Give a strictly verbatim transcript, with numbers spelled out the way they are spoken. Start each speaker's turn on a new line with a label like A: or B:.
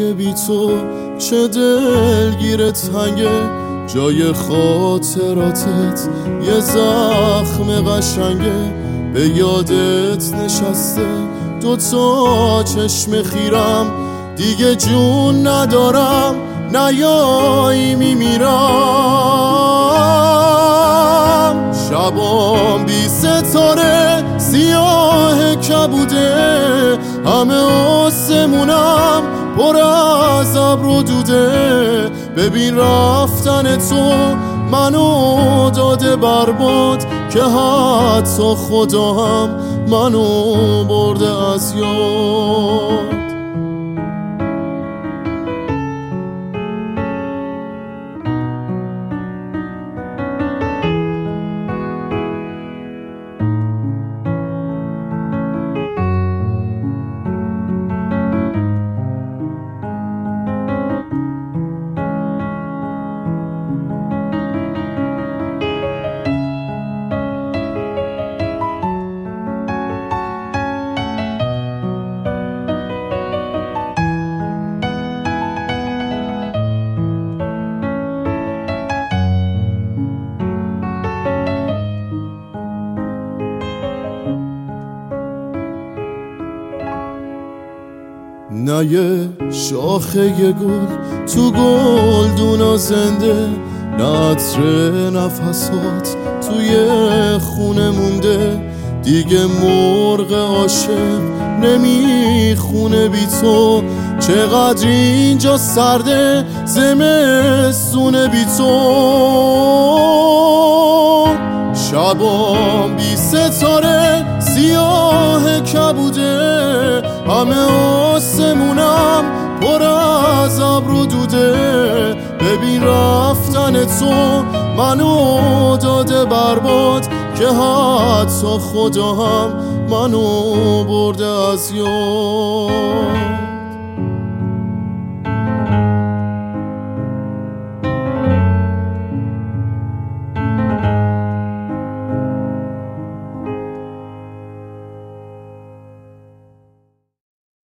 A: روزای بی تو چه دلگیر تنگه، جای خاطراتت یه زخم قشنگه، به یادت نشسته دوتا چشم خیرم، دیگه جون ندارم نیایی میمیرم. شبام بی ستاره سیاه کبوده، همه آسمونم پر از ابر و دوده، ببین رفتن تو منو داده برباد، که حتی خدا هم منو برده از یاد. نه یه شاخه یه گل تو گلدونا زنده، نه عطر نفسات توی خونه مونده، دیگه مرغ عاشق نمیخونه بی تو، چقدر اینجا سرده زمستونه بی تو. شبام بی ستاره سیاه کبوده، همه آسمونم پر از ابر و دوده، ببین رفتن تو منو داده برباد، که حتی خدا هم منو برده از یاد.